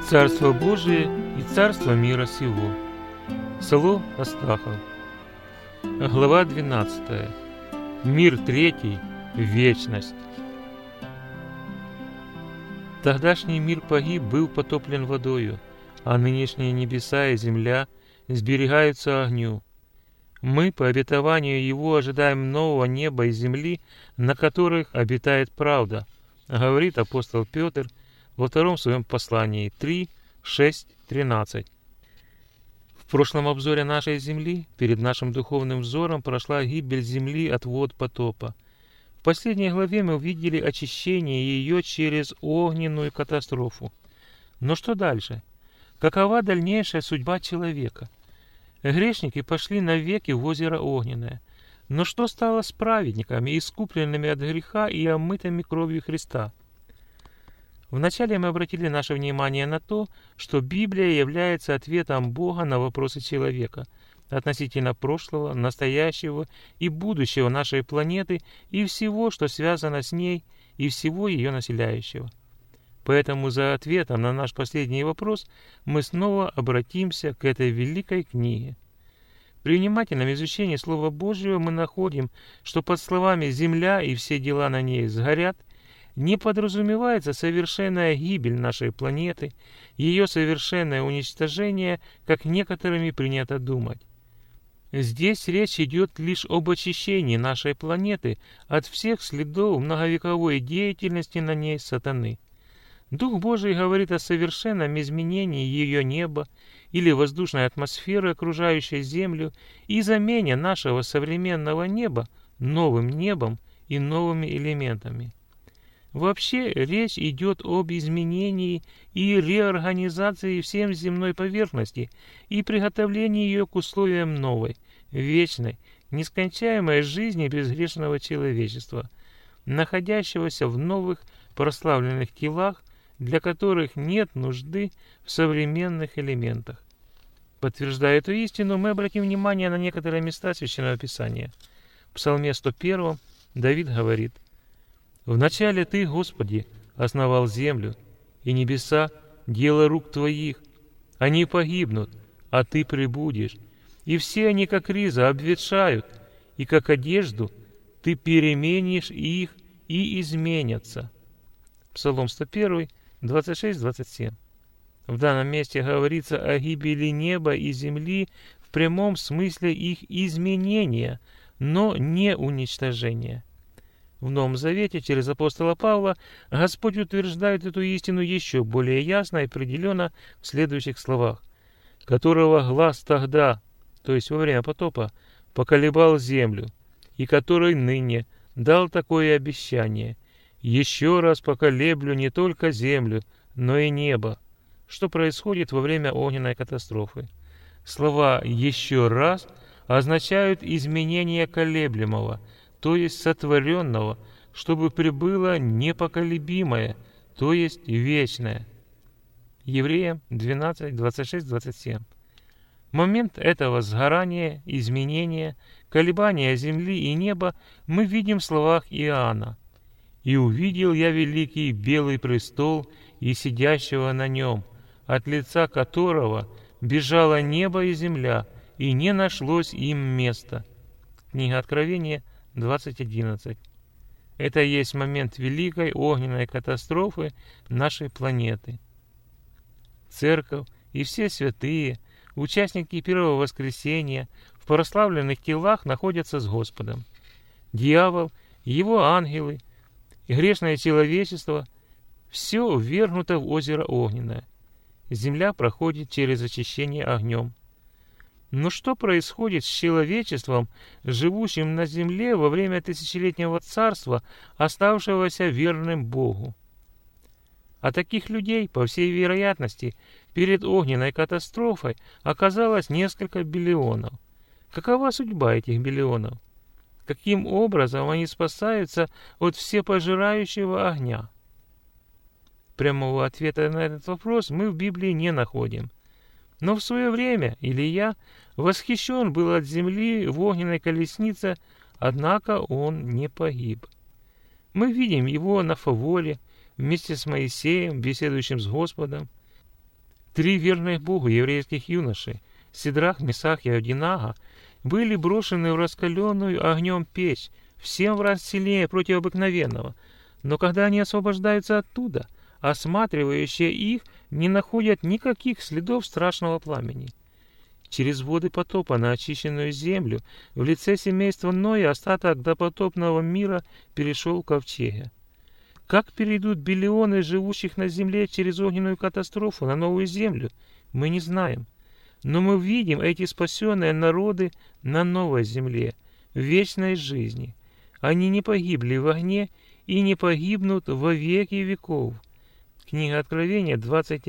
Царство Божие и царство мира сего. Село Астахов. Глава 12. Мир третий. Вечность. Тогдашний мир погиб, был потоплен водою, а нынешние небеса и земля сберегаются огню. Мы, по обетованию Его, ожидаем нового неба и земли, на которых обитает правда, говорит апостол Петр во втором своем послании 3, 6, 13. В прошлом обзоре нашей земли перед нашим духовным взором прошла гибель земли от вод потопа. В последней главе мы увидели очищение ее через огненную катастрофу. Но что дальше? Какова дальнейшая судьба человека? Грешники пошли навеки в озеро Огненное. Но что стало с праведниками, искупленными от греха и омытыми кровью Христа? Вначале мы обратили наше внимание на то, что Библия является ответом Бога на вопросы человека относительно прошлого, настоящего и будущего нашей планеты и всего, что связано с ней, и всего ее населяющего. Поэтому за ответом на наш последний вопрос мы снова обратимся к этой великой книге. При внимательном изучении Слова Божьего мы находим, что под словами «земля и все дела на ней сгорят» не подразумевается совершенная гибель нашей планеты, ее совершенное уничтожение, как некоторыми принято думать. Здесь речь идет лишь об очищении нашей планеты от всех следов многовековой деятельности на ней сатаны. Дух Божий говорит о совершенном изменении ее неба или воздушной атмосферы, окружающей Землю, и замене нашего современного неба новым небом и новыми элементами. Вообще речь идет об изменении и реорганизации всем земной поверхности и приготовлении ее к условиям новой, вечной, нескончаемой жизни безгрешного человечества, находящегося в новых прославленных телах, для которых нет нужды в современных элементах. Подтверждая эту истину, мы обратим внимание на некоторые места Священного Писания. В Псалме 101 Давид говорит: «Вначале Ты, Господи, основал землю, и небеса — дело рук Твоих. Они погибнут, а Ты пребудешь, и все они, как риза, обветшают, и как одежду Ты переменишь их и изменятся». Псалом 101, 26-27. В данном месте говорится о гибели неба и земли в прямом смысле их изменения, но не уничтожения. В Новом Завете через апостола Павла Господь утверждает эту истину еще более ясно и определенно в следующих словах: «Которого глаз тогда, то есть во время потопа, поколебал землю, и который ныне дал такое обещание: еще раз поколеблю не только землю, но и небо». Что происходит во время огненной катастрофы? Слова «еще раз» означают изменение колеблемого, то есть сотворенного, чтобы прибыло непоколебимое, то есть вечное. Евреям 12, 26, 27. Момент этого сгорания, изменения, колебания земли и неба мы видим в словах Иоанна: «И увидел я великий белый престол и сидящего на нем, от лица которого бежало небо и земля, и не нашлось им места». Книга Откровения 20:11. Это и есть момент великой огненной катастрофы нашей планеты. Церковь и все святые, участники первого воскресения, в прославленных телах находятся с Господом. Дьявол, его ангелы и грешное человечество — все ввергнуто в озеро Огненное. Земля проходит через очищение огнем. Но что происходит с человечеством, живущим на земле во время тысячелетнего царства, оставшегося верным Богу? А таких людей, по всей вероятности, перед огненной катастрофой оказалось несколько биллионов. Какова судьба этих биллионов? Каким образом они спасаются от всепожирающего огня? Прямого ответа на этот вопрос мы в Библии не находим. Но в свое время Илия восхищен был от земли в огненной колеснице, однако он не погиб. Мы видим его на Фаволе, вместе с Моисеем, беседующим с Господом. 3 верных Богу еврейских юношей, Сидрах, Месах и Авдинага, были брошены в раскаленную огнем печь, в 7 раз сильнее против обыкновенного. Но когда они освобождаются оттуда, осматривающие их не находят никаких следов страшного пламени. Через воды потопа на очищенную землю в лице семейства Ноя остаток допотопного мира перешел в ковчеге. Как перейдут биллионы живущих на земле через огненную катастрофу на новую землю, мы не знаем. Но мы видим эти спасенные народы на новой земле, в вечной жизни. Они не погибли в огне и не погибнут во веки веков. Книга Откровения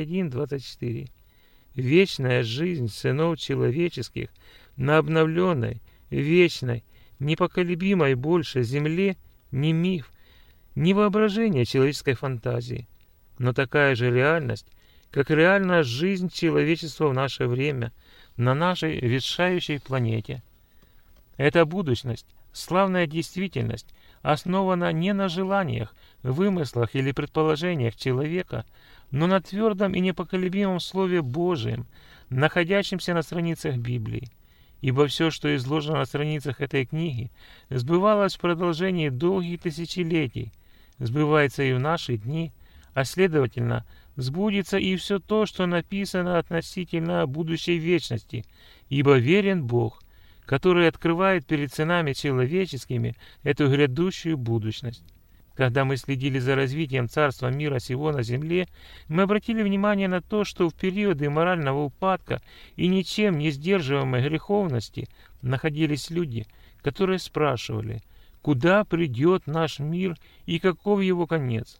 21-24. Вечная жизнь сынов человеческих на обновленной, вечной, непоколебимой больше земле не миф, не воображение человеческой фантазии, но такая же реальность, как реальная жизнь человечества в наше время на нашей ветшающей планете. Эта будущность, славная действительность, основана не на желаниях, вымыслах или предположениях человека, но на твердом и непоколебимом Слове Божием, находящемся на страницах Библии. Ибо все, что изложено на страницах этой книги, сбывалось в продолжении долгих тысячелетий, сбывается и в наши дни, а следовательно, сбудется и все то, что написано относительно будущей вечности, ибо верен Бог, который открывает перед сынами человеческими эту грядущую будущность. Когда мы следили за развитием царства мира сего на земле, мы обратили внимание на то, что в периоды морального упадка и ничем не сдерживаемой греховности находились люди, которые спрашивали, куда придет наш мир и каков его конец.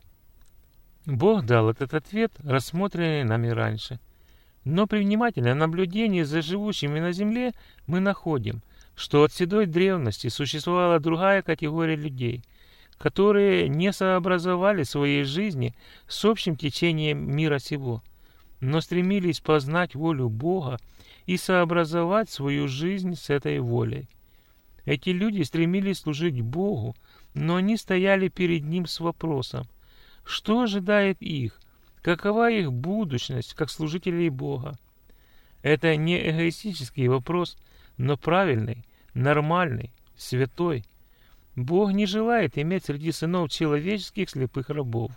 Бог дал этот ответ, рассмотренный нами раньше. Но при внимательном наблюдении за живущими на земле мы находим, что от седой древности существовала другая категория людей, которые не сообразовали своей жизни с общим течением мира сего, но стремились познать волю Бога и сообразовать свою жизнь с этой волей. Эти люди стремились служить Богу, но они стояли перед Ним с вопросом, что ожидает их, какова их будущность как служителей Бога. Это не эгоистический вопрос, но правильный, нормальный, святой. Бог не желает иметь среди сынов человеческих слепых рабов.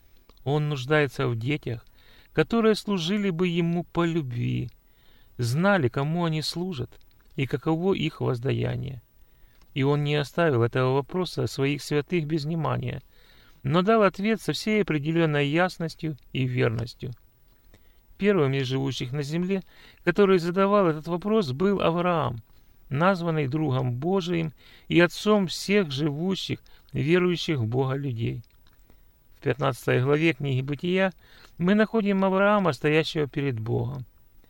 Он нуждается в детях, которые служили бы Ему по любви, знали, кому они служат и каково их воздаяние. И Он не оставил этого вопроса своих святых без внимания, но дал ответ со всей определенной ясностью и верностью. Первым из живущих на земле, который задавал этот вопрос, был Авраам, названный другом Божиим и отцом всех живущих, верующих в Бога людей. В 15 главе книги Бытия мы находим Авраама, стоящего перед Богом.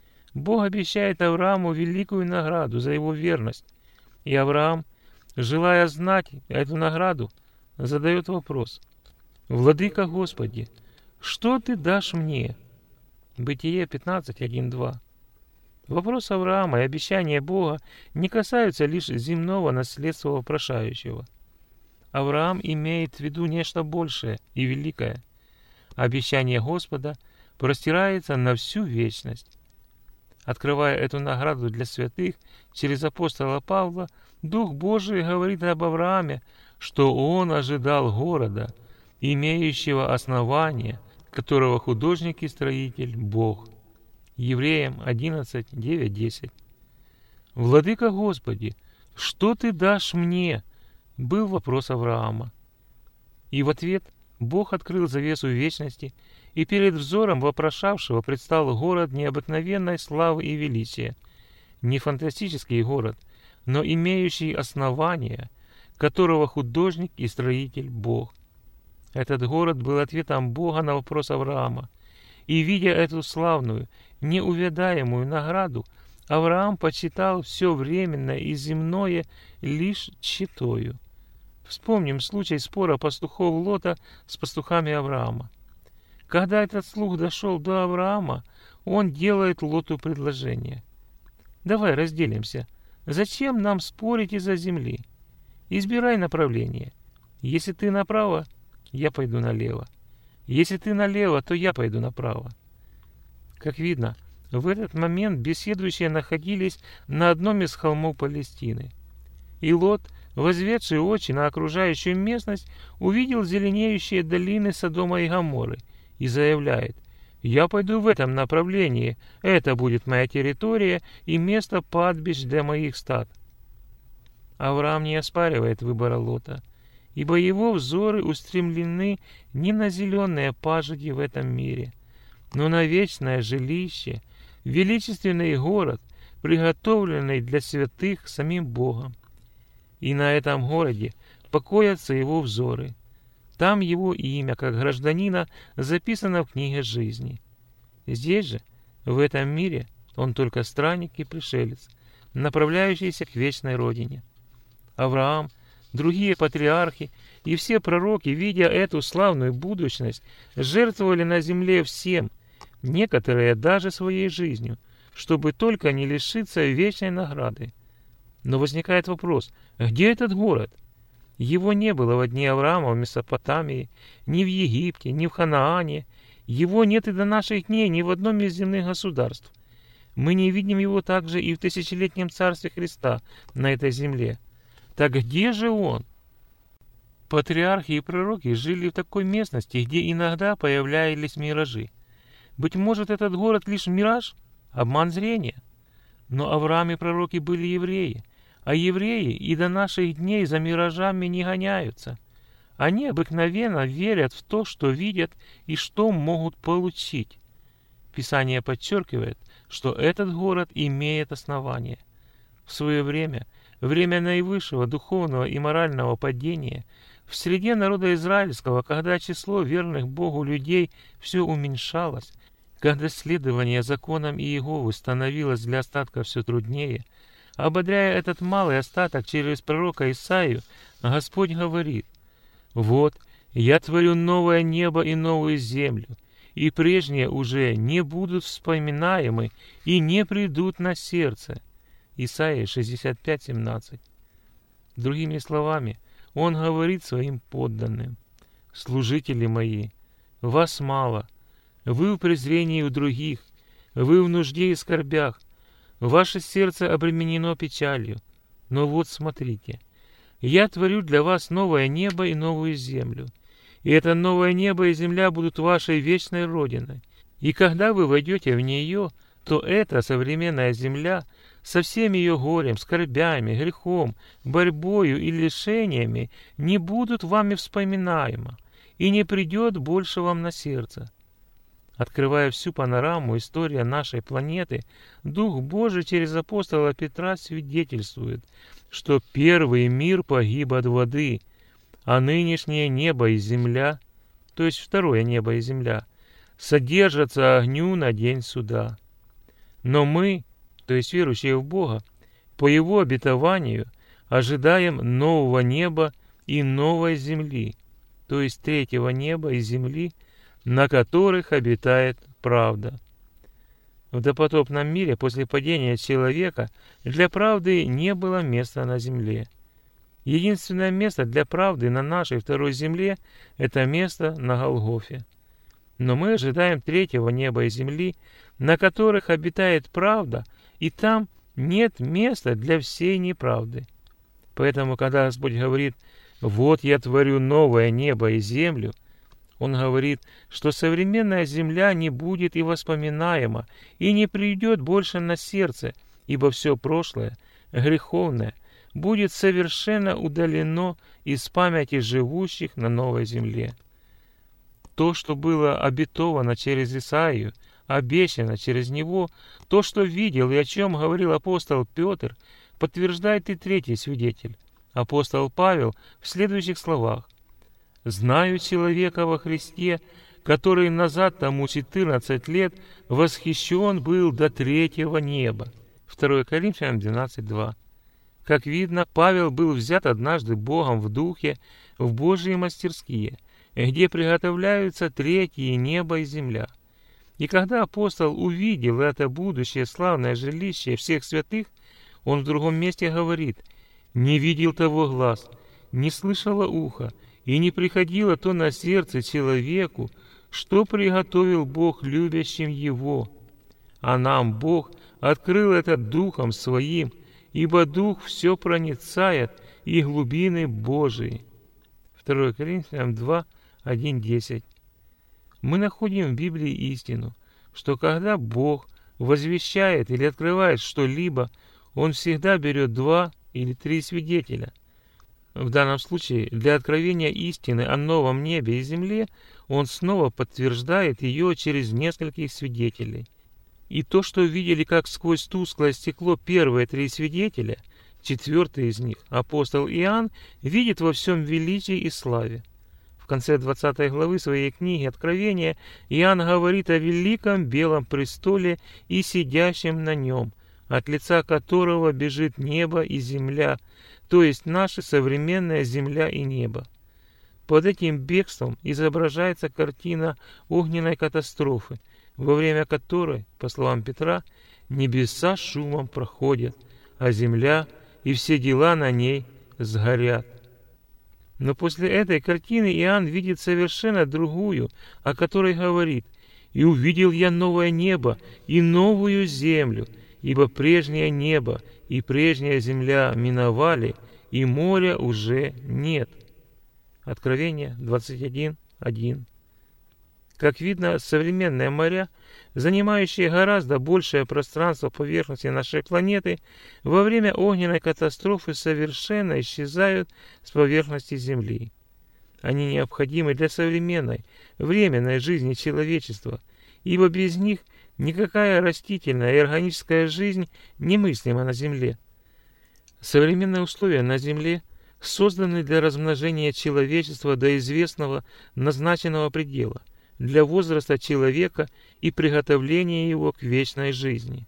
Бог обещает Аврааму великую награду за его верность, и Авраам, желая знать эту награду, задает вопрос: «Владыка Господи, что Ты дашь мне?» Бытие 15:1-2. Вопрос Авраама и обещание Бога не касаются лишь земного наследства вопрошающего. Авраам имеет в виду нечто большее и великое. Обещание Господа простирается на всю вечность. Открывая эту награду для святых через апостола Павла, Дух Божий говорит об Аврааме, что он ожидал города, имеющего основание, которого художник и строитель – Бог. Евреям 11:9-10. «Владыка Господи, что Ты дашь мне?» – был вопрос Авраама. И в ответ Бог открыл завесу вечности, и перед взором вопрошавшего предстал город необыкновенной славы и величия, не фантастический город, но имеющий основание, которого художник и строитель – Бог. Этот город был ответом Бога на вопрос Авраама. И, видя эту славную, неувядаемую награду, Авраам почитал все временное и земное лишь тщетою. Вспомним случай спора пастухов Лота с пастухами Авраама. Когда этот слух дошел до Авраама, он делает Лоту предложение. «Давай разделимся. Зачем нам спорить из-за земли? Избирай направление. Если ты направо, я пойду налево. Если ты налево, то я пойду направо». Как видно, В этот момент беседующие находились на одном из холмов Палестины. И Лот, возведший очи на окружающую местность, увидел зеленеющие долины Содома и Гоморры и заявляет: «Я пойду в этом направлении, это будет моя территория и место пастбищ для моих стад». Авраам не оспаривает выбора Лота, ибо его взоры устремлены не на зеленые пажити в этом мире, но на вечное жилище, величественный город, приготовленный для святых самим Богом. И на этом городе покоятся его взоры. Там его имя, как гражданина, записано в книге жизни. Здесь же, в этом мире, он только странник и пришелец, направляющийся к вечной родине. Авраам, другие патриархи и все пророки, видя эту славную будущность, жертвовали на земле всем, некоторые даже своей жизнью, чтобы только не лишиться вечной награды. Но возникает вопрос: где этот город? Его не было во дни Авраама в Месопотамии, ни в Египте, ни в Ханаане. Его нет и до наших дней ни в одном из земных государств. Мы не видим его также и в тысячелетнем царстве Христа на этой земле. Так где же он? Патриархи и пророки жили в такой местности, где иногда появлялись миражи. Быть может, этот город лишь мираж, обман зрения. Но Авраам и пророки были евреи, а евреи и до наших дней за миражами не гоняются. Они обыкновенно верят в то, что видят и что могут получить. Писание подчеркивает, что этот город имеет основание. В свое время, время наивысшего духовного и морального падения, в среде народа израильского, когда число верных Богу людей все уменьшалось, когда следование законам Иеговы становилось для остатка все труднее, ободряя этот малый остаток через пророка Исаию, Господь говорит: «Вот, я творю новое небо и новую землю, и прежние уже не будут вспоминаемы и не придут на сердце». Исайя 65:17. Другими словами, Он говорит своим подданным: «Служители мои, вас мало, вы в презрении у других, вы в нужде и скорбях, ваше сердце обременено печалью. Но вот смотрите, я творю для вас новое небо и новую землю, и это новое небо и земля будут вашей вечной родиной. И когда вы войдете в нее, то эта современная земля со всем ее горем, скорбями, грехом, борьбою и лишениями не будут вами вспоминаема и не придет больше вам на сердце». Открывая всю панораму истории нашей планеты, Дух Божий через апостола Петра свидетельствует, что первый мир погиб от воды, а нынешнее небо и земля, то есть второе небо и земля, содержатся огню на день суда. Но мы, то есть верующие в Бога, по Его обетованию ожидаем нового неба и новой земли, то есть третьего неба и земли, на которых обитает правда. В допотопном мире после падения человека для правды не было места на земле. Единственное место для правды на нашей второй земле – это место на Голгофе. Но мы ожидаем третьего неба и земли, на которых обитает правда, и там нет места для всей неправды. Поэтому, когда Господь говорит: «Вот я творю новое небо и землю», Он говорит, что современная земля не будет и воспоминаема, и не придет больше на сердце, ибо все прошлое, греховное, будет совершенно удалено из памяти живущих на новой земле. То, что было обетовано через Исаию, обещано через него, то, что видел и о чем говорил апостол Петр, подтверждает и третий свидетель, апостол Павел, в следующих словах: «Знаю человека во Христе, который назад тому 14 лет восхищен был до третьего неба». 2 Коринфянам 12:2. Как видно, Павел был взят однажды Богом в духе в Божьи мастерские, где приготовляются третье небо и земля. И когда апостол увидел это будущее славное жилище всех святых, он в другом месте говорит: «Не видел того глаз, не слышало ухо, и не приходило то на сердце человеку, что приготовил Бог любящим Его». а нам Бог открыл это Духом Своим, ибо Дух все проницает и глубины Божии». 2 Коринфянам 2, 1, 10. Мы находим в Библии истину, что когда Бог возвещает или открывает что-либо, Он всегда берет 2 или 3 свидетеля. В данном случае для откровения истины о новом небе и земле Он снова подтверждает ее через нескольких свидетелей. И то, что видели как сквозь тусклое стекло первые 3 свидетеля, 4-й из них, апостол Иоанн, видит во всем величии и славе. В конце 20 главы своей книги «Откровение» Иоанн говорит о великом белом престоле и сидящем на нем, от лица которого бежит небо и земля, то есть наша современная земля и небо. Под этим бегством изображается картина огненной катастрофы, во время которой, по словам Петра, небеса шумом проходят, а земля и все дела на ней сгорят. Но после этой картины Иоанн видит совершенно другую, о которой говорит: «И увидел я новое небо и новую землю, ибо прежнее небо и прежняя земля миновали, и моря уже нет». Откровение 21:1. Как видно, современные моря, занимающие гораздо большее пространство поверхности нашей планеты, во время огненной катастрофы совершенно исчезают с поверхности Земли. Они необходимы для современной, временной жизни человечества, ибо без них никакая растительная и органическая жизнь немыслима на Земле. Современные условия на Земле созданы для размножения человечества до известного назначенного предела, для возраста человека и приготовления его к вечной жизни.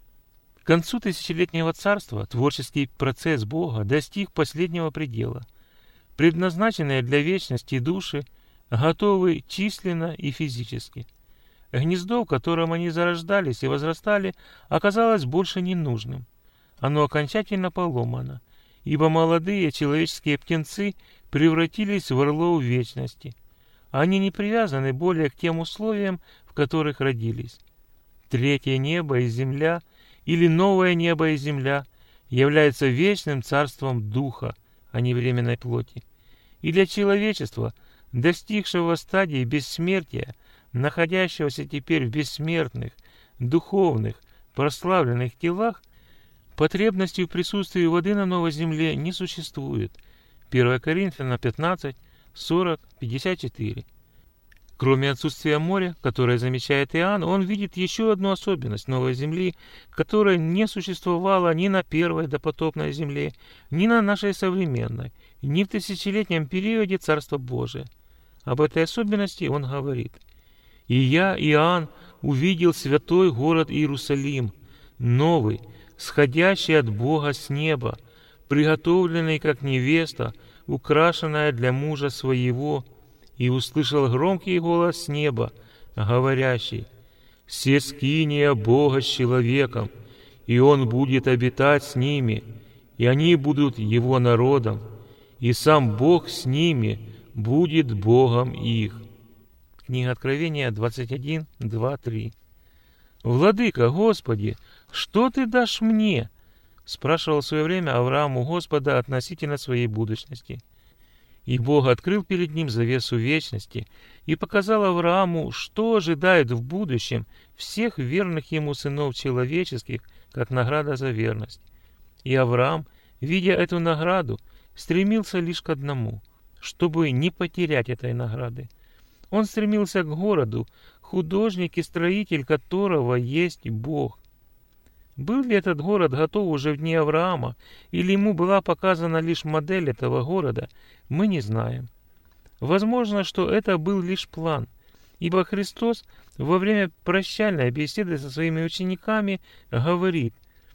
К концу тысячелетнего царства творческий процесс Бога достиг последнего предела. Предназначенные для вечности души готовы численно и физически. Гнездо, в котором они зарождались и возрастали, оказалось больше ненужным. Оно окончательно поломано, ибо молодые человеческие птенцы превратились в орлов вечности. Они не привязаны более к тем условиям, в которых родились. Третье небо и земля, или новое небо и земля, является вечным царством духа, а не временной плоти. И для человечества, достигшего стадии бессмертия, находящегося теперь в бессмертных, духовных, прославленных телах, потребности в присутствии воды на новой земле не существует. 1 Коринфянам 15, 40, 54. Кроме отсутствия моря, которое замечает Иоанн, он видит еще одну особенность новой земли, которая не существовала ни на первой допотопной земле, ни на нашей современной, ни в тысячелетнем периоде Царства Божия. Об этой особенности он говорит: «И я, Иоанн, увидел святой город Иерусалим, новый, сходящий от Бога с неба, приготовленный как невеста, украшенная для мужа своего, и услышал громкий голос с неба, говорящий: «Се скиния Бога с человеком, и Он будет обитать с ними, и они будут Его народом, и сам Бог с ними будет Богом их». Книга Откровения 21, 2, 3. «Владыка, Господи, что Ты дашь мне?» спрашивал в свое время Авраам у Господа относительно своей будущности. И Бог открыл перед ним завесу вечности и показал Аврааму, что ожидает в будущем всех верных ему сынов человеческих, как награда за верность. И Авраам, видя эту награду, стремился лишь к одному, чтобы не потерять этой награды. Он стремился к городу, художник и строитель которого есть Бог. Был ли этот город готов уже в дни Авраама, или ему была показана лишь модель этого города, мы не знаем. Возможно, что это был лишь план, ибо Христос во время прощальной беседы со своими учениками говорит: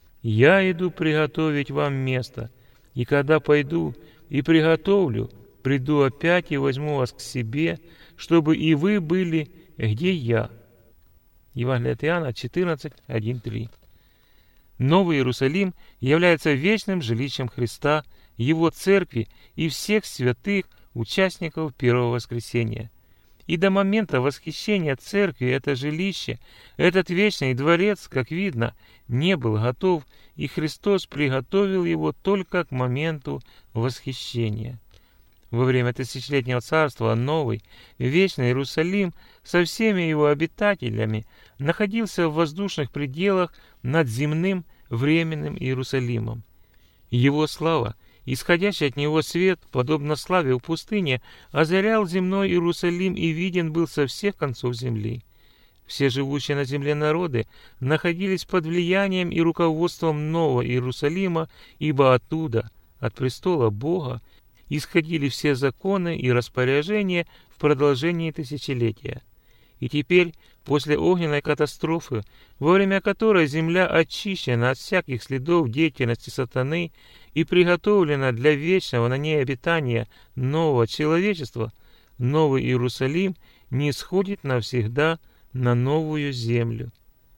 «Я иду приготовить вам место, и когда пойду и приготовлю, приду опять и возьму вас к себе, чтобы и вы были, где я». Евангелие от Иоанна 14, 1, 3. Новый Иерусалим является вечным жилищем Христа, Его церкви и всех святых участников первого воскресения. И до момента восхищения церкви это жилище, этот вечный дворец, как видно, не был готов, и Христос приготовил его только к моменту восхищения. Во время тысячелетнего царства новый, вечный Иерусалим со всеми его обитателями находился в воздушных пределах над земным временным Иерусалимом. Его слава, исходящий от него свет, подобно славе в пустыне, озарял земной Иерусалим и виден был со всех концов земли. Все живущие на земле народы находились под влиянием и руководством Нового Иерусалима, ибо оттуда, от престола Бога, исходили все законы и распоряжения в продолжении тысячелетия. И теперь, после огненной катастрофы, во время которой земля очищена от всяких следов деятельности сатаны и приготовлена для вечного на ней обитания нового человечества, Новый Иерусалим не сходит навсегда на новую землю.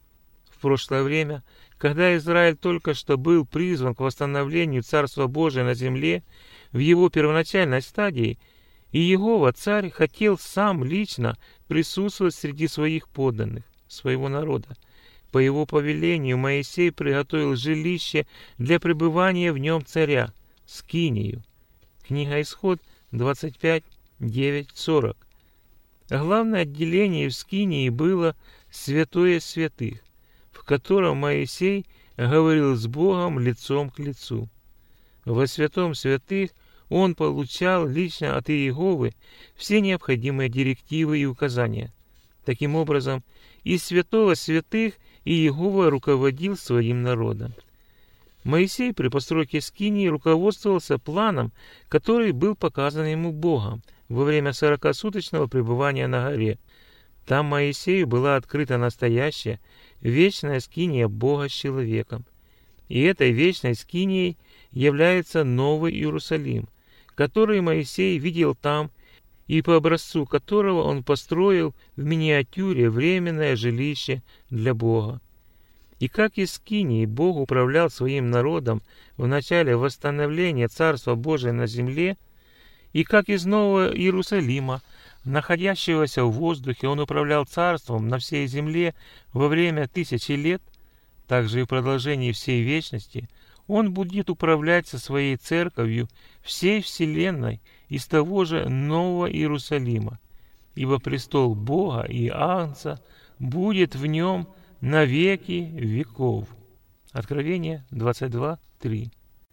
В прошлое время, когда Израиль только что был призван к восстановлению Царства Божия на земле, в его первоначальной стадии, и Иегова царь хотел сам лично присутствовать среди своих подданных, своего народа. По его повелению Моисей приготовил жилище для пребывания в нем царя, скинию. Книга Исход 25, 9, 40. Главное отделение в скинии было святое святых, в котором Моисей говорил с Богом лицом к лицу. Во святом святых он получал лично от Иеговы все необходимые директивы и указания. Таким образом, из святого святых Иегова руководил своим народом. Моисей при постройке скинии руководствовался планом, который был показан ему Богом во время 40-суточного пребывания на горе. Там Моисею была открыта настоящая, вечная скиния Бога с человеком. И этой вечной скинией является Новый Иерусалим, который Моисей видел там, и по образцу которого он построил в миниатюре временное жилище для Бога. И как из скинии Бог управлял своим народом в начале восстановления Царства Божия на земле, и как из Нового Иерусалима, находящегося в воздухе, он управлял царством на всей земле во время 1000 лет, также и в продолжении всей вечности он будет управлять со своей церковью всей вселенной из того же Нового Иерусалима, ибо престол Бога и Агнца будет в нем на веки веков. Откровение 22:3.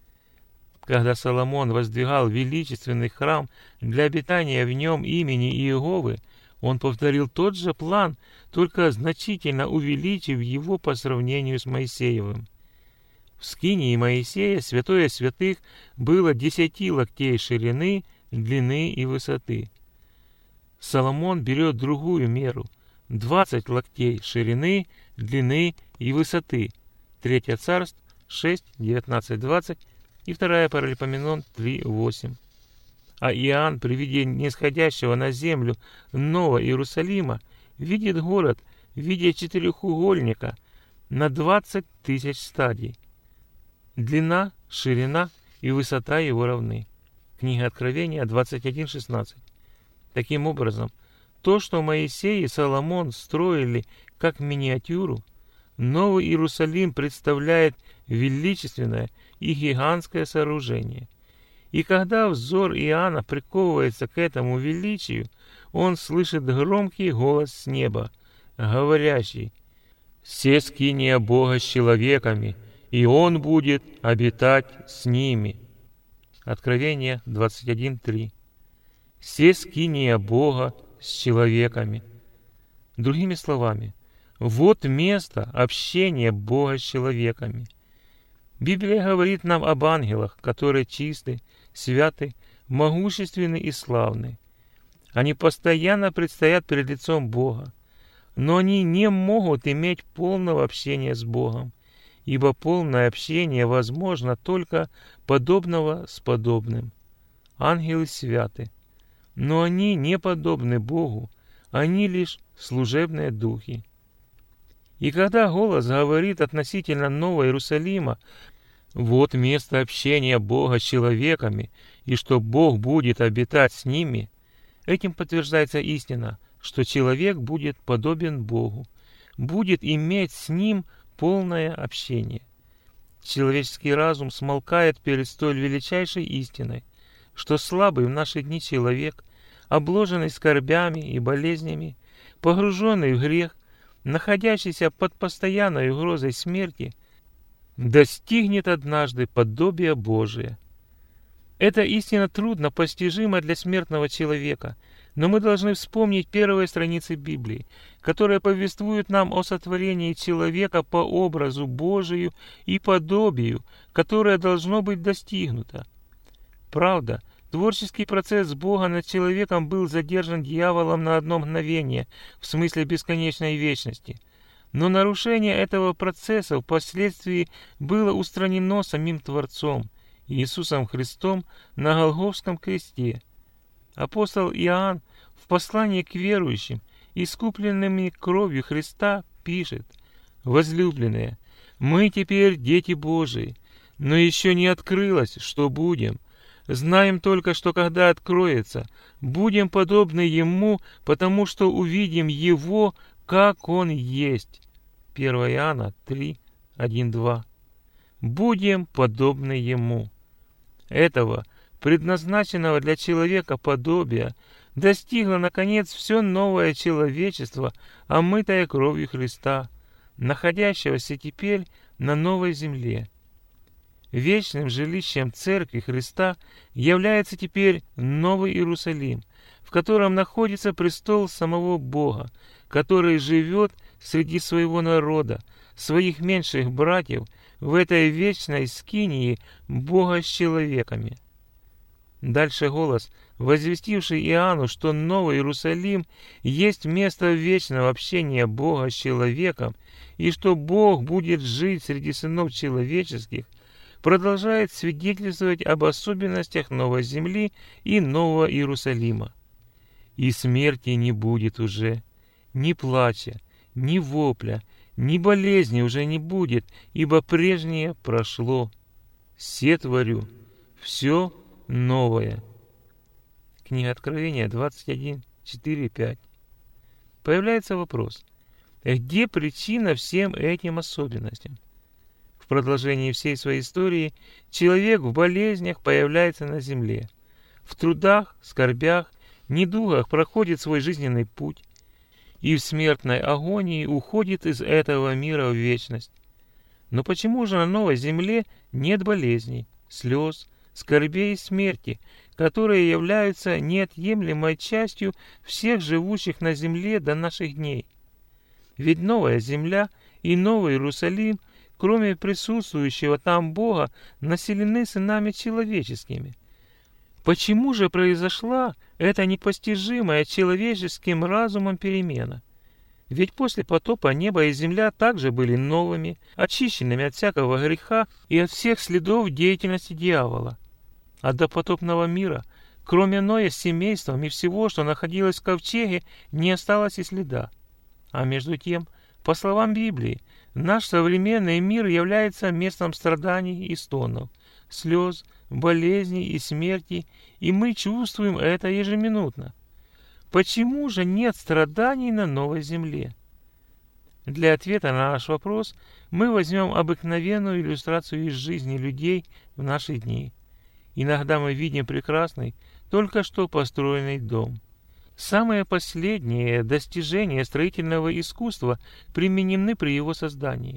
Когда Соломон воздвигал величественный храм для обитания в нем имени Иеговы, он повторил тот же план, только значительно увеличив его по сравнению с Моисеевым. В скинии Моисея святое святых было 10 локтей ширины, длины и высоты. Соломон берет другую меру – 20 локтей ширины, длины и высоты. 3 Царств 6, 19, 20 и 2 Паралипоменон 3, 8. А Иоанн при виде нисходящего на землю Нового Иерусалима видит город в виде четырехугольника на 20 000 стадий. Длина, ширина и высота его равны. Книга Откровения 21:16. Таким образом, то, что Моисей и Соломон строили как миниатюру, Новый Иерусалим представляет величественное и гигантское сооружение. И когда взор Иоанна приковывается к этому величию, он слышит громкий голос с неба, говорящий: «Се скиния Бога с человеками, и Он будет обитать с ними». Откровение 21:3. «Се скиния Бога с человеками». Другими словами, вот место общения Бога с человеками. Библия говорит нам об ангелах, которые чисты, святы, могущественны и славны. Они постоянно предстоят перед лицом Бога, но они не могут иметь полного общения с Богом, ибо полное общение возможно только подобного с подобным. Ангелы святы, но они не подобны Богу, они лишь служебные духи. И когда голос говорит относительно Нового Иерусалима, вот место общения Бога с человеками, и что Бог будет обитать с ними, этим подтверждается истина, что человек будет подобен Богу, будет иметь с Ним полное общение. Человеческий разум смолкает перед столь величайшей истиной, что слабый в наши дни человек, обложенный скорбями и болезнями, погруженный в грех, находящийся под постоянной угрозой смерти, достигнет однажды подобия Божия. Эта истина трудно постижима для смертного человека, но мы должны вспомнить первые страницы Библии, которые повествуют нам о сотворении человека по образу Божию и подобию, которое должно быть достигнуто. Правда, творческий процесс Бога над человеком был задержан дьяволом на одно мгновение, в смысле бесконечной вечности. Но нарушение этого процесса впоследствии было устранено самим Творцом, Иисусом Христом на Голгофском кресте. Апостол Иоанн в послании к верующим, искупленными кровью Христа, пишет: «Возлюбленные, мы теперь дети Божии, но еще не открылось, что будем. Знаем только, что когда откроется, будем подобны Ему, потому что увидим Его, как Он есть». 1 Иоанна 3, 1, 2. Будем подобны Ему. Этого предназначенного для человека подобия достигло, наконец, все новое человечество, омытое кровью Христа, находящегося теперь на новой земле. Вечным жилищем Церкви Христа является теперь Новый Иерусалим, в котором находится престол самого Бога, который живет среди своего народа, своих меньших братьев, в этой вечной скинии Бога с человеками. Дальше голос, возвестивший Иоанну, что Новый Иерусалим есть место вечного общения Бога с человеком, и что Бог будет жить среди сынов человеческих, продолжает свидетельствовать об особенностях новой земли и Нового Иерусалима. «И смерти не будет уже, ни плача, ни вопля, ни болезни уже не будет, ибо прежнее прошло. Се творю все новое». Книга Откровения 21, 4, 5. Появляется вопрос: где причина всем этим особенностям? В продолжении всей своей истории человек в болезнях появляется на земле, в трудах, скорбях, недугах проходит свой жизненный путь и в смертной агонии уходит из этого мира в вечность. Но почему же на новой земле нет болезней, слез, скорбей и смерти, которые являются неотъемлемой частью всех живущих на земле до наших дней? Ведь новая земля и Новый Иерусалим, кроме присутствующего там Бога, населены сынами человеческими. Почему же произошла эта непостижимая человеческим разумом перемена? Ведь после потопа небо и земля также были новыми, очищенными от всякого греха и от всех следов деятельности дьявола. А до потопного мира, кроме Ноя с семейством и всего, что находилось в ковчеге, не осталось и следа. А между тем, по словам Библии, наш современный мир является местом страданий и стонов, слез, болезней и смерти, и мы чувствуем это ежеминутно. Почему же нет страданий на новой земле? Для ответа на наш вопрос мы возьмем обыкновенную иллюстрацию из жизни людей в наши дни. Иногда мы видим прекрасный, только что построенный дом. Самые последние достижения строительного искусства применены при его создании.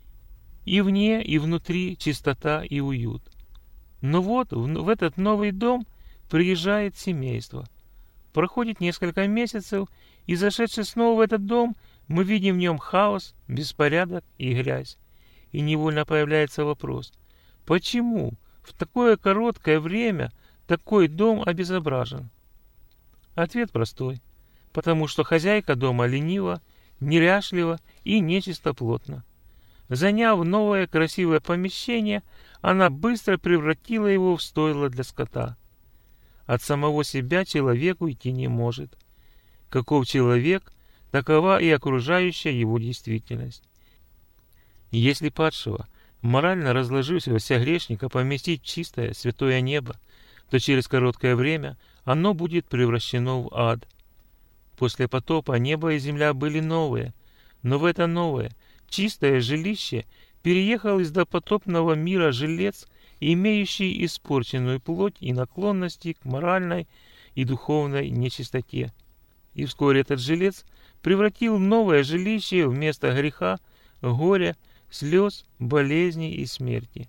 И вне, и внутри чистота и уют. Но вот в этот новый дом приезжает семейство. Проходит несколько месяцев, и зашедши снова в этот дом, мы видим в нем хаос, беспорядок и грязь. И невольно появляется вопрос: почему в такое короткое время такой дом обезображен? Ответ простой: потому что хозяйка дома ленива, неряшлива и нечистоплотна. Заняв новое красивое помещение, она быстро превратила его в стойло для скота. От самого себя человек уйти не может. Каков человек, такова и окружающая его действительность. Если падшего, морально разложившегося грешника поместить в чистое, святое небо, то через короткое время оно будет превращено в ад. после потопа небо и земля были новые, но в это новое, чистое жилище переехал из допотопного мира жилец, имеющий испорченную плоть и наклонности к моральной и духовной нечистоте. И вскоре этот жилец превратил новое жилище в место греха, горя, слез, болезней и смерти.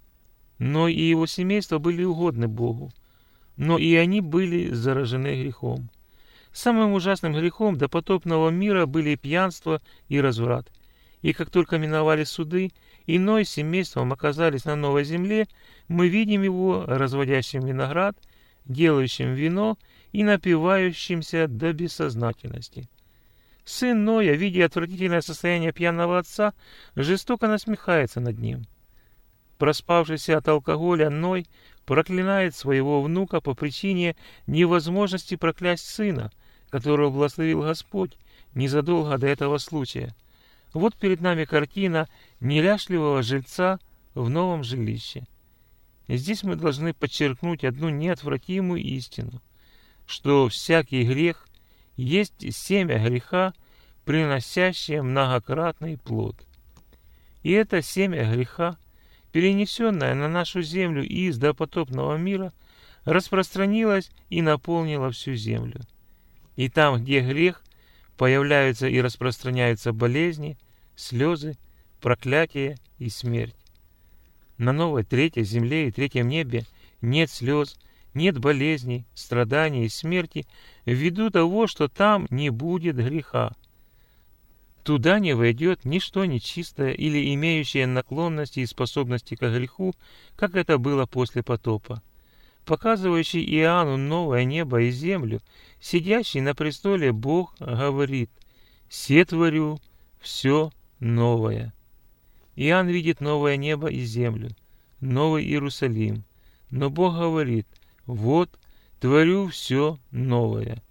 Но и его семейство были угодны Богу, но и они были заражены грехом. Самым ужасным грехом допотопного мира были пьянство и разврат. И как только миновали суды, и Ной с семейством оказались на новой земле, мы видим его разводящим виноград, делающим вино и напивающимся до бессознательности. Сын Ноя, видя отвратительное состояние пьяного отца, жестоко насмехается над ним. Проспавшийся от алкоголя Ной проклинает своего внука по причине невозможности проклясть сына, которого благословил Господь незадолго до этого случая. Вот перед нами картина неряшливого жильца в новом жилище. И здесь мы должны подчеркнуть одну неотвратимую истину, что всякий грех есть семя греха, приносящее многократный плод. И это семя греха, перенесенное на нашу землю из допотопного мира, распространилось и наполнило всю землю. И там, где грех, появляются и распространяются болезни, слезы, проклятие и смерть. На новой третьей земле и третьем небе нет слез, нет болезней, страданий и смерти, ввиду того, что там не будет греха. Туда не войдет ничто нечистое или имеющее наклонности и способности к греху, как это было после потопа. Показывающий Иоанну новое небо и землю, сидящий на престоле Бог говорит: «Се творю все новое». Иоанн видит новое небо и землю, новый Иерусалим, но Бог говорит: «Вот, творю все новое».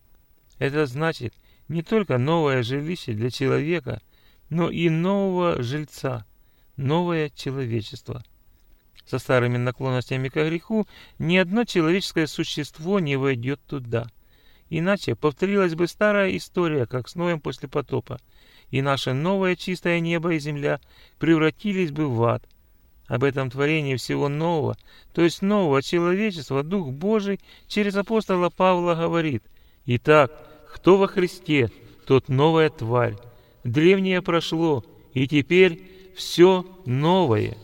Это значит не только новое жилище для человека, но и нового жильца, новое человечество. Со старыми наклонностями к греху ни одно человеческое существо не войдет туда. Иначе повторилась бы старая история, как с Ноем после потопа, и наше новое чистое небо и земля превратились бы в ад. Об этом творении всего нового, то есть нового человечества, Дух Божий через апостола Павла говорит: «Итак, кто во Христе, тот новая тварь. Древнее прошло, и теперь все новое».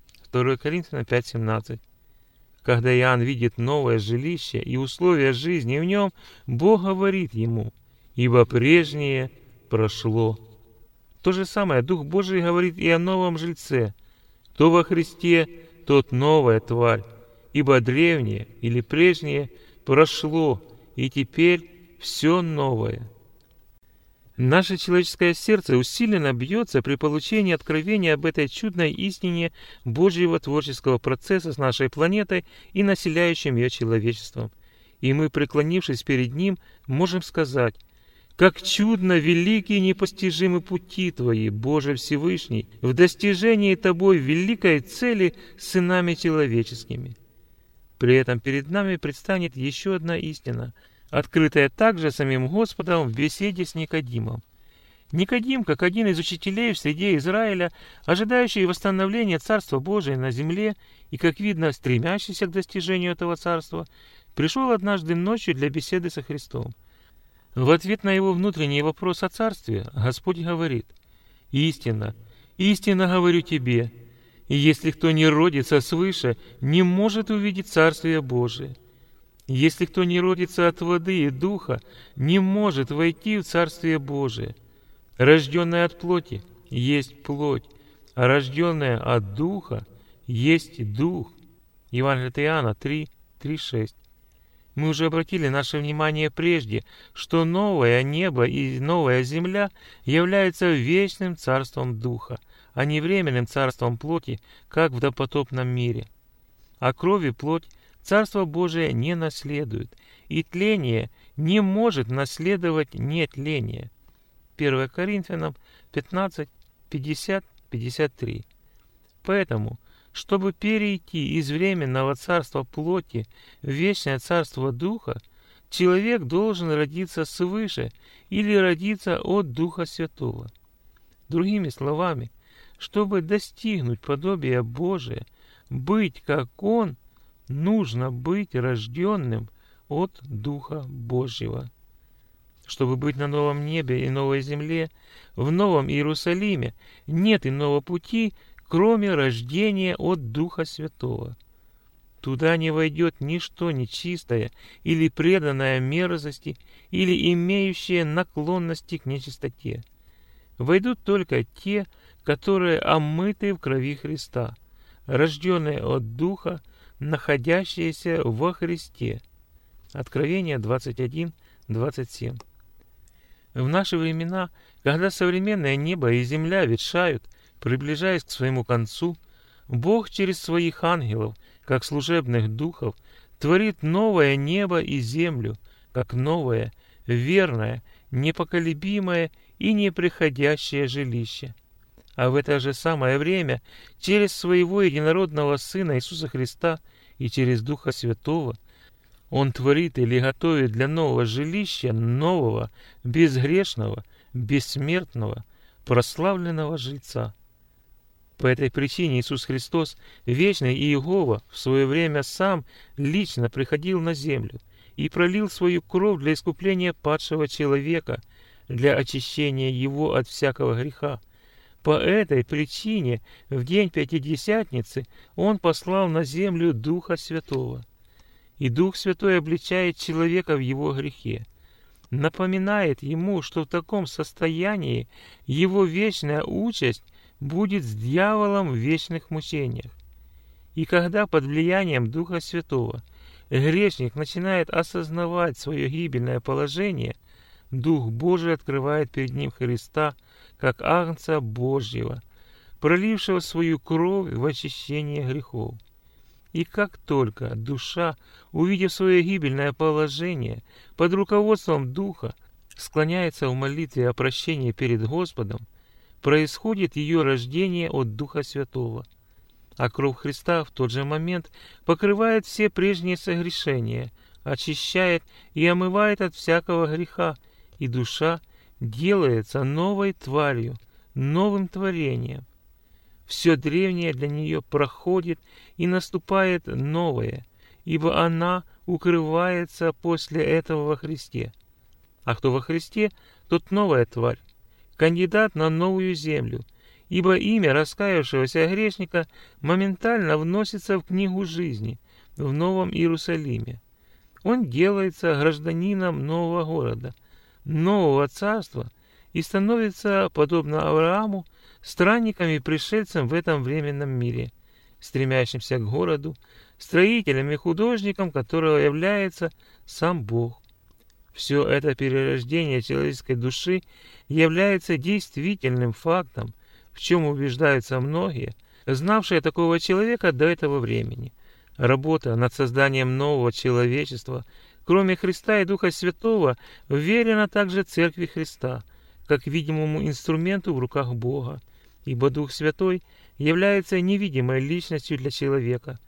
2 Коринфянам 5:17. Когда Иоанн видит новое жилище и условия жизни в нем, Бог говорит ему: «Ибо прежнее прошло». То же самое Дух Божий говорит и о новом жильце. Кто во Христе, тот новая тварь, ибо древнее или прежнее прошло, и теперь все новое. Наше человеческое сердце усиленно бьется при получении откровения об этой чудной истине Божьего творческого процесса с нашей планетой и населяющим ее человечеством. И мы, преклонившись перед Ним, можем сказать: «Как чудно велики и непостижимы пути Твои, Боже Всевышний, в достижении Тобой великой цели сынами человеческими». При этом перед нами предстанет еще одна истина, открытая также самим Господом в беседе с Никодимом. Никодим, как один из учителей в среде Израиля, ожидающий восстановления Царства Божия на земле и, как видно, стремящийся к достижению этого Царства, пришел однажды ночью для беседы со Христом. В ответ на его внутренний вопрос о Царстве Господь говорит: «Истинно, истинно говорю тебе, и если кто не родится свыше, не может увидеть Царствие Божие. Если кто не родится от воды и духа, не может войти в Царствие Божие. Рожденное от плоти есть плоть, а рожденное от духа есть дух». Евангелие от Иоанна 3:6. Мы уже обратили наше внимание прежде, что новое небо и новая земля являются вечным царством духа, а не временным царством плоти, как в допотопном мире. А кровь и плоть Царство Божие не наследует, и тление не может наследовать нетление. 1 Коринфянам 15, 50, 53. Поэтому, чтобы перейти из временного царства плоти в вечное царство духа, человек должен родиться свыше или родиться от Духа Святого. Другими словами, чтобы достигнуть подобия Божия, быть как Он, нужно быть рожденным от Духа Божьего. Чтобы быть на новом небе и новой земле, в Новом Иерусалиме, нет иного пути, кроме рождения от Духа Святого. Туда не войдет ничто нечистое или преданное мерзости, или имеющее наклонности к нечистоте. Войдут только те, которые омыты в крови Христа, рожденные от Духа, находящиеся во Христе. Откровение 21:27. В наши времена, когда современное небо и земля ветшают, приближаясь к своему концу, Бог через своих ангелов, как служебных духов, творит новое небо и землю, как новое, верное, непоколебимое и неприходящее жилище. А в это же самое время, через своего единородного Сына Иисуса Христа и через Духа Святого, Он творит или готовит для нового жилища нового, безгрешного, бессмертного, прославленного жильца. По этой причине Иисус Христос, вечный Иегова, в свое время сам лично приходил на землю и пролил свою кровь для искупления падшего человека, для очищения его от всякого греха. По этой причине в день Пятидесятницы Он послал на землю Духа Святого. И Дух Святой обличает человека в его грехе, напоминает ему, что в таком состоянии его вечная участь будет с дьяволом в вечных мучениях. И когда под влиянием Духа Святого грешник начинает осознавать свое гибельное положение, Дух Божий открывает перед ним Христа, как Агнца Божьего, пролившего свою кровь в очищение грехов. И как только душа, увидев свое гибельное положение, под руководством Духа, склоняется в молитве о прощении перед Господом, происходит ее рождение от Духа Святого. А кровь Христа в тот же момент покрывает все прежние согрешения, очищает и омывает от всякого греха, и душа делается новой тварью, новым творением. Все древнее для нее проходит, и наступает новое, ибо она укрывается после этого во Христе. А кто во Христе, тот новая тварь, кандидат на новую землю, ибо имя раскаявшегося грешника моментально вносится в книгу жизни в Новом Иерусалиме. Он делается гражданином нового города, нового царства и становится, подобно Аврааму, странником и пришельцем в этом временном мире, стремящимся к городу, строителем и художником, которого является сам Бог. Все это перерождение человеческой души является действительным фактом, в чем убеждаются многие, знавшие такого человека до этого времени. Работа над созданием нового человечества, кроме Христа и Духа Святого, вверена также Церкви Христа, как видимому инструменту в руках Бога, ибо Дух Святой является невидимой личностью для человека.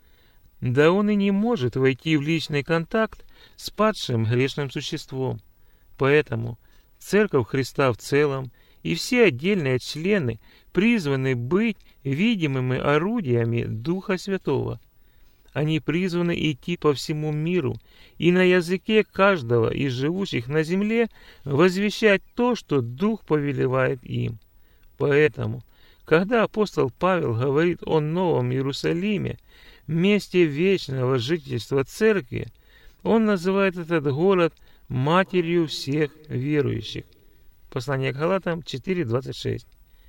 Да он и не может войти в личный контакт с падшим грешным существом. Поэтому Церковь Христа в целом и все отдельные члены призваны быть видимыми орудиями Духа Святого. Они призваны идти по всему миру и на языке каждого из живущих на земле возвещать то, что Дух повелевает им. Поэтому, когда апостол Павел говорит о Новом Иерусалиме, месте вечного жительства Церкви, он называет этот город матерью всех верующих. Послание к Галатам 4:26.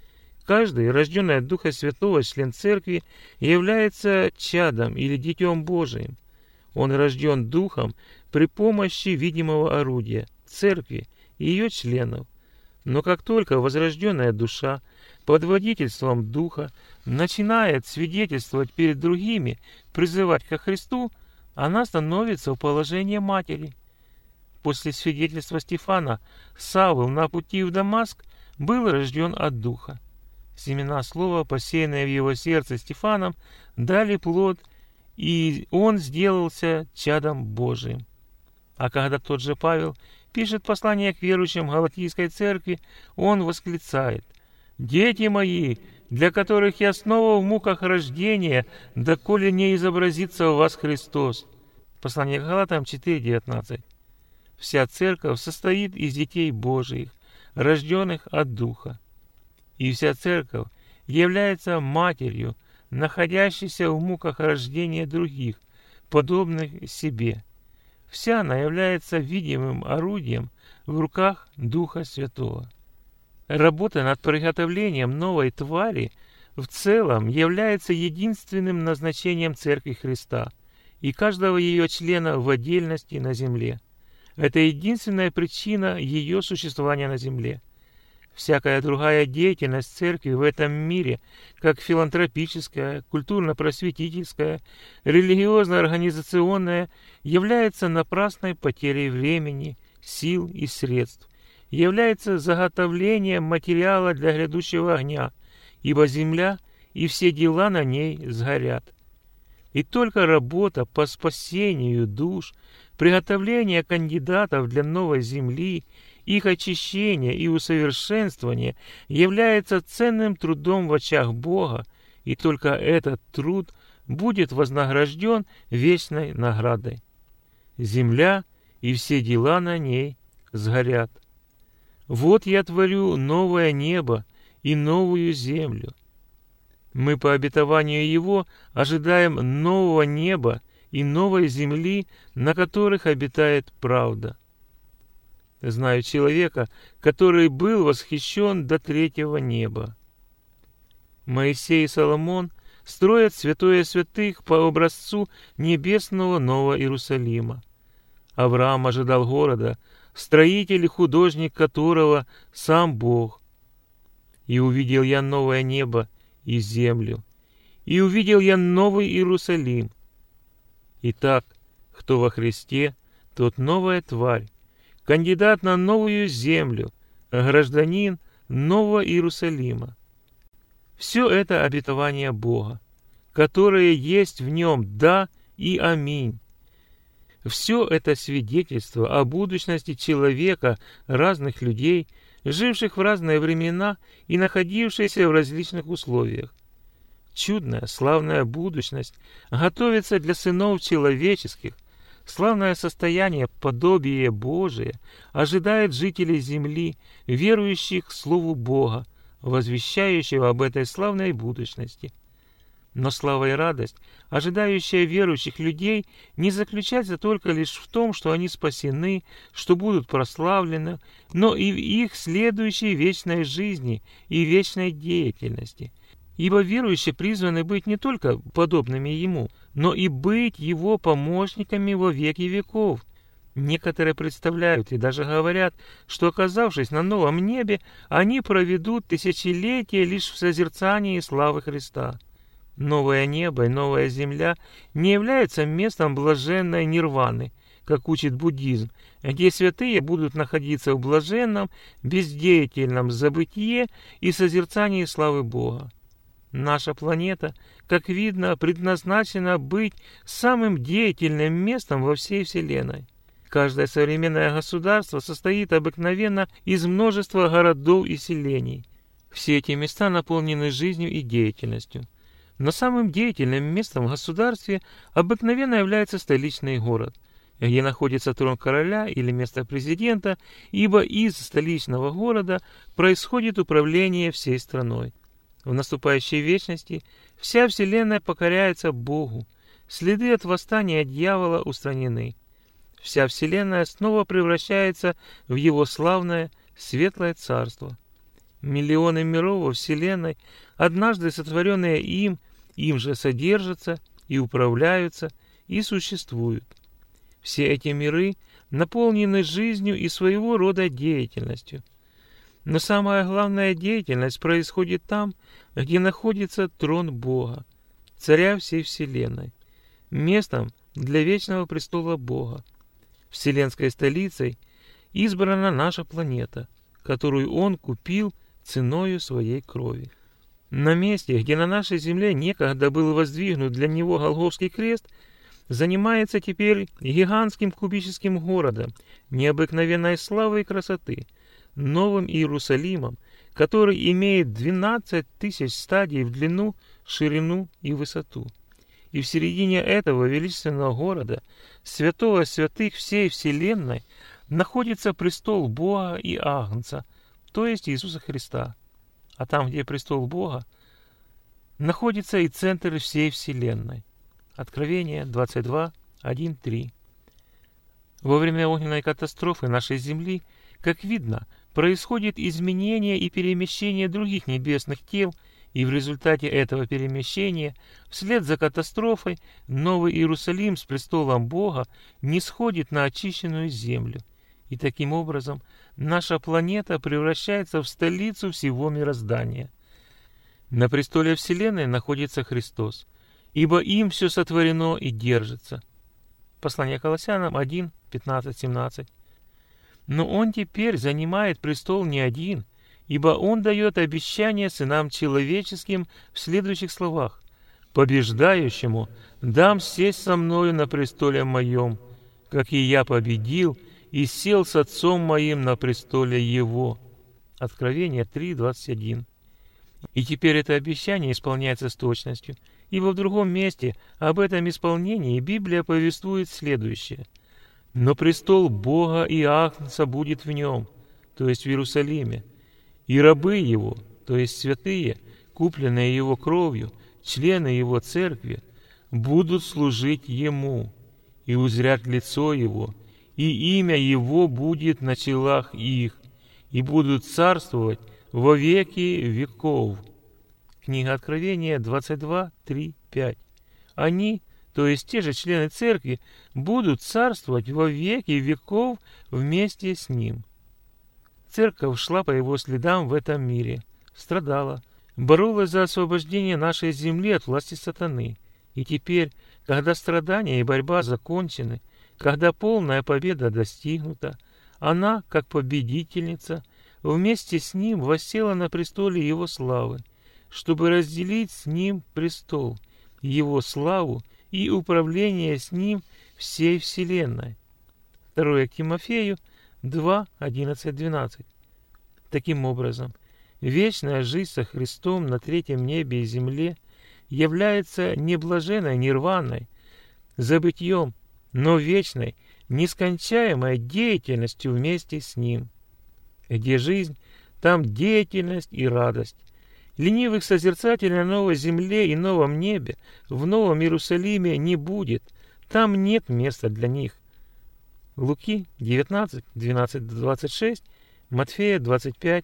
Каждый, рожденный от Духа Святого член Церкви, является чадом или детем Божиим. Он рожден Духом при помощи видимого орудия – Церкви и ее членов. Но как только возрожденная душа под водительством Духа начинает свидетельствовать перед другими, призывать ко Христу, она становится в положении матери. После свидетельства Стефана Савл на пути в Дамаск был рожден от Духа. Семена слова, посеянные в его сердце Стефаном, дали плод, и он сделался чадом Божиим. А когда тот же Павел пишет послание к верующим Галатийской церкви, он восклицает: «Дети мои, для которых я снова в муках рождения, доколе не изобразится у вас Христос». Послание к Галатам 4:19. Вся церковь состоит из детей Божиих, рожденных от Духа. И вся церковь является матерью, находящейся в муках рождения других, подобных себе. Вся она является видимым орудием в руках Духа Святого. Работа над приготовлением новой твари в целом является единственным назначением Церкви Христа и каждого ее члена в отдельности на земле. Это единственная причина ее существования на земле. Всякая другая деятельность Церкви в этом мире, как филантропическая, культурно-просветительская, религиозно-организационная, является напрасной потерей времени, сил и средств, является заготовлением материала для грядущего огня, ибо земля и все дела на ней сгорят. И только работа по спасению душ, приготовление кандидатов для новой земли, их очищение и усовершенствование является ценным трудом в очах Бога, и только этот труд будет вознагражден вечной наградой. Земля и все дела на ней сгорят. Вот я творю новое небо и новую землю. Мы по обетованию Его ожидаем нового неба и новой земли, на которых обитает правда. Знаю человека, который был восхищен до третьего неба. Моисей и Соломон строят святое святых по образцу небесного Нового Иерусалима. Авраам ожидал города, строитель и художник которого сам Бог. И увидел я новое небо и землю, и увидел я новый Иерусалим. Итак, кто во Христе, тот новая тварь, кандидат на новую землю, гражданин нового Иерусалима. Все это обетование Бога, которое есть в нем «да» и «аминь». Все это свидетельство о будущности человека, разных людей, живших в разные времена и находившихся в различных условиях. Чудная, славная будущность готовится для сынов человеческих. Славное состояние, подобие Божие, ожидает жителей земли, верующих Слову Бога, возвещающего об этой славной будущности. Но слава и радость, ожидающая верующих людей, не заключается только лишь в том, что они спасены, что будут прославлены, но и в их следующей вечной жизни и вечной деятельности. Ибо верующие призваны быть не только подобными Ему, но и быть Его помощниками во веки веков. Некоторые представляют и даже говорят, что, оказавшись на новом небе, они проведут тысячелетия лишь в созерцании славы Христа. Новое небо и новая земля не являются местом блаженной нирваны, как учит буддизм, где святые будут находиться в блаженном, бездеятельном забытие и созерцании славы Бога. Наша планета, как видно, предназначена быть самым деятельным местом во всей Вселенной. Каждое современное государство состоит обыкновенно из множества городов и селений. Все эти места наполнены жизнью и деятельностью. Но самым деятельным местом в государстве обыкновенно является столичный город, где находится трон короля или место президента, ибо из столичного города происходит управление всей страной. В наступающей вечности вся вселенная покоряется Богу, следы от восстания дьявола устранены. Вся вселенная снова превращается в его славное, светлое царство. Миллионы миров во вселенной, однажды сотворенные им же содержатся и управляются и существуют. Все эти миры наполнены жизнью и своего рода деятельностью. Но самая главная деятельность происходит там, где находится трон Бога, царя всей вселенной, местом для вечного престола Бога. Вселенской столицей избрана наша планета, которую Он купил ценою своей крови. На месте, где на нашей земле некогда был воздвигнут для Него Голгофский крест, занимается теперь гигантским кубическим городом необыкновенной славы и красоты, Новым Иерусалимом, который имеет 12 тысяч стадий в длину, ширину и высоту. И в середине этого величественного города, святого святых всей вселенной, находится престол Бога и Агнца, то есть Иисуса Христа. А там, где престол Бога, находится и центр всей вселенной. Откровение 22, 1, 3. Во время огненной катастрофы нашей Земли, как видно, происходит изменение и перемещение других небесных тел, и в результате этого перемещения, вслед за катастрофой, Новый Иерусалим с престолом Бога нисходит на очищенную землю. И таким образом наша планета превращается в столицу всего мироздания. На престоле Вселенной находится Христос, ибо им все сотворено и держится. Послание Колоссянам 1, 15, 17. Но Он теперь занимает престол не один, ибо Он дает обещание сынам человеческим в следующих словах: «Побеждающему дам сесть со мною на престоле моем, как и я победил и сел с Отцом моим на престоле Его». Откровение 3, 21. И теперь это обещание исполняется с точностью, ибо в другом месте об этом исполнении Библия повествует следующее: «Но престол Бога и Агнца будет в нем», то есть в Иерусалиме, «и рабы Его, то есть святые, купленные Его кровью, члены Его церкви, будут служить Ему, и узрят лицо Его, и имя Его будет на челах их, и будут царствовать во веки веков». Книга Откровения 22, 3, 5. Они, то есть те же члены церкви, будут царствовать во веки веков вместе с Ним. Церковь шла по Его следам в этом мире, страдала, боролась за освобождение нашей земли от власти сатаны. И теперь, когда страдания и борьба закончены, когда полная победа достигнута, она, как победительница, вместе с Ним воссела на престоле Его славы, чтобы разделить с Ним престол, Его славу и управление с Ним всей вселенной. 2 Тимофею 2, 11, 12. Таким образом, вечная жизнь со Христом на третьем небе и земле является не блаженной нирваной, забытьем, но вечной, нескончаемой деятельностью вместе с Ним. Где жизнь, там деятельность и радость. Ленивых созерцателей на новой земле и новом небе, в новом Иерусалиме не будет, там нет места для них. Луки 19, 12-26, Матфея 25,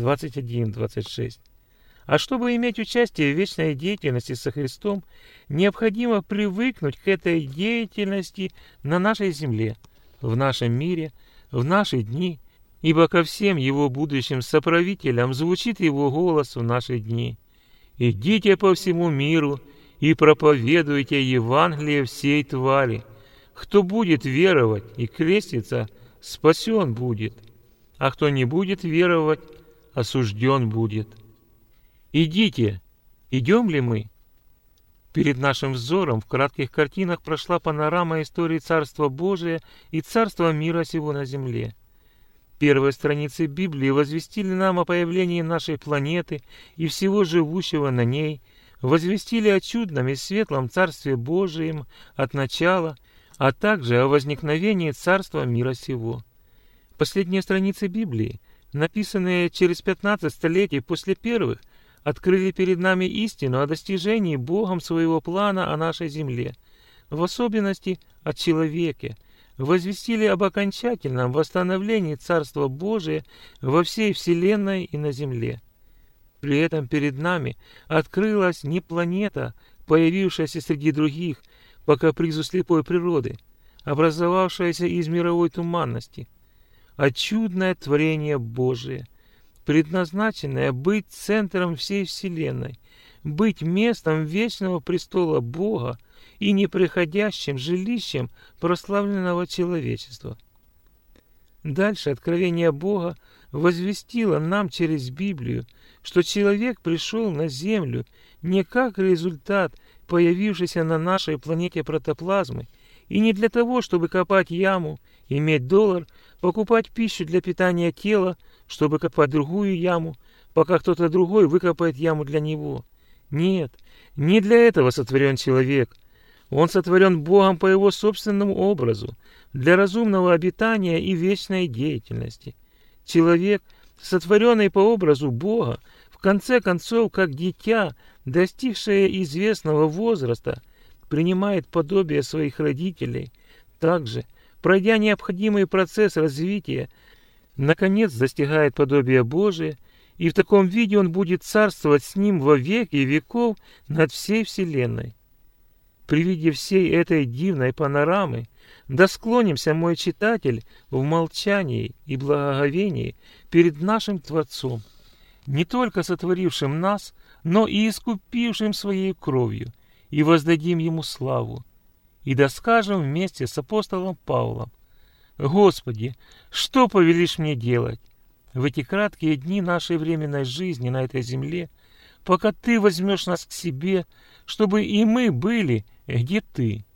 21-26. А чтобы иметь участие в вечной деятельности со Христом, необходимо привыкнуть к этой деятельности на нашей земле, в нашем мире, в наши дни, ибо ко всем Его будущим соправителям звучит Его голос в наши дни. «Идите по всему миру и проповедуйте Евангелие всей твари. Кто будет веровать и креститься, спасен будет, а кто не будет веровать, осужден будет». Идите, идем ли мы? Перед нашим взором в кратких картинах прошла панорама истории Царства Божия и Царства мира сего на земле. Первые страницы Библии возвестили нам о появлении нашей планеты и всего живущего на ней, возвестили о чудном и светлом Царстве Божием от начала, а также о возникновении Царства мира сего. Последние страницы Библии, написанные через 15 столетий после первых, открыли перед нами истину о достижении Богом своего плана о нашей земле, в особенности о человеке, возвестили об окончательном восстановлении Царства Божия во всей вселенной и на земле. При этом перед нами открылась не планета, появившаяся среди других по капризу слепой природы, образовавшаяся из мировой туманности, а чудное творение Божие, предназначенное быть центром всей вселенной, быть местом вечного престола Бога и неприходящим жилищем прославленного человечества. Дальше откровение Бога возвестило нам через Библию, что человек пришел на землю не как результат появившийся на нашей планете протоплазмы, и не для того, чтобы копать яму, иметь доллар, покупать пищу для питания тела, чтобы копать другую яму, пока кто-то другой выкопает яму для него. Нет, не для этого сотворен человек. Он сотворен Богом по его собственному образу, для разумного обитания и вечной деятельности. Человек, сотворенный по образу Бога, в конце концов, как дитя, достигшее известного возраста, принимает подобие своих родителей, также, пройдя необходимый процесс развития, наконец достигает подобия Божия, и в таком виде он будет царствовать с ним во веки веков над всей вселенной. При виде всей этой дивной панорамы да склонимся, мой читатель, в молчании и благоговении перед нашим Творцом, не только сотворившим нас, но и искупившим своей кровью, и воздадим Ему славу. И да скажем вместе с апостолом Павлом: «Господи, что повелишь мне делать в эти краткие дни нашей временной жизни на этой земле, пока Ты возьмешь нас к себе, чтобы и мы были, где Ты?»